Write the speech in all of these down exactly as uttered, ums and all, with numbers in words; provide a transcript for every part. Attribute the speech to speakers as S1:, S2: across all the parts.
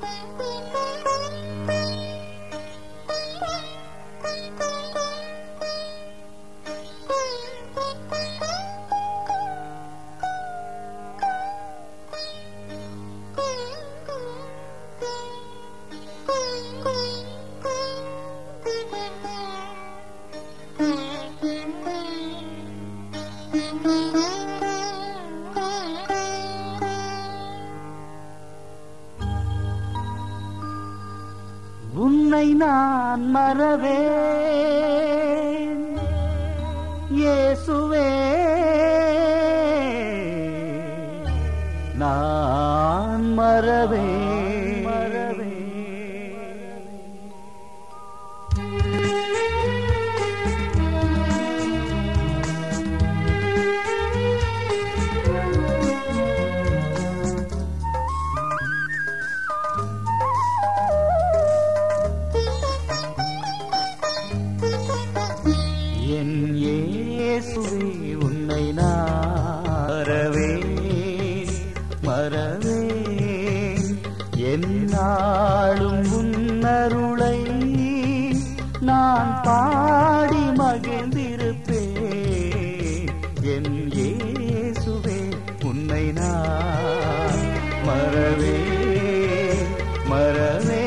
S1: உன்னை நான் மறவேன் இயேசுவே, நான் மறவேன் மறவேன். என் இயேசுவே உன்னை நான் மறவேன் மறவேன், எந்நாளும் உன்னருளை நான் பாடி மகிழ்ந்திருப்பேன். என் இயேசுவே உன்னை நான் மறவேன் மறவேன்.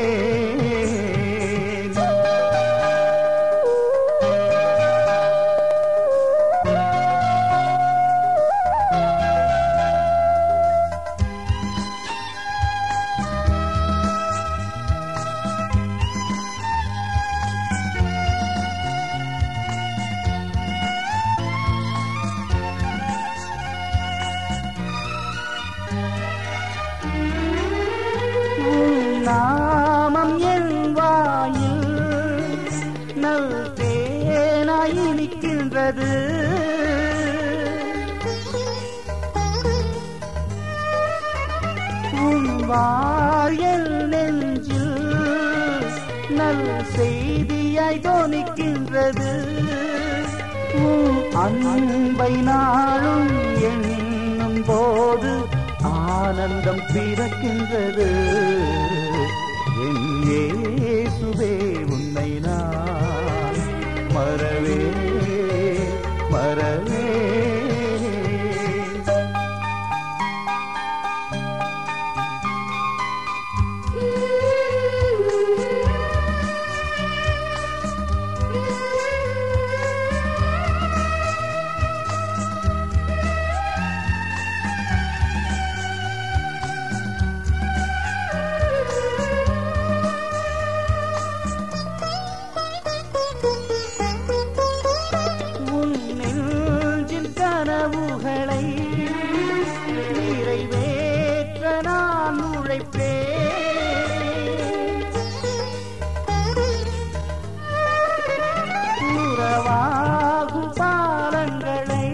S1: நாமம் என் வாயில் நல் தேனாய் இனிக்கின்றது. உன் வாயில் நெஞ்சில் நல் செய்தியாய் தோனிக்கின்றது. உன் அன்பை நாளும் எண்ணும் போது ஆனந்தம் பிறக்கின்றது. என் இயேசுவே உன்னை நான் மறவேன் மறவேன். கனவுகளை நிறைவேற்ற நான் உழைப்பேன். உறவாகும் பாலங்களை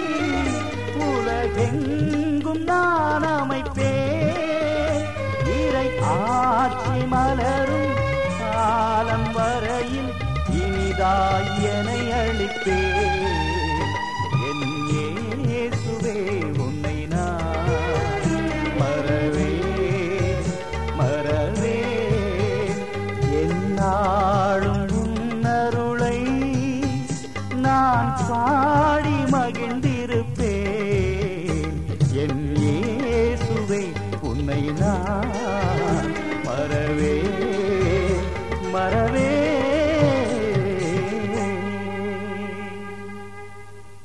S1: உலகெங்கும் நான் அமைப்பேன். இறை ஆட்சி மலரும் காலம் வரையில் இனிதாய் என்னை அளிப்பேன். இயேசுவே உன்னை நான் மறவேன் மறவேன், எந்நாளும் உன்னருளை நான் பாடி மகிழ்ந்திருப்பேன். என் இயேசுவே உன்னை நான் மறவேன் மறவேன்.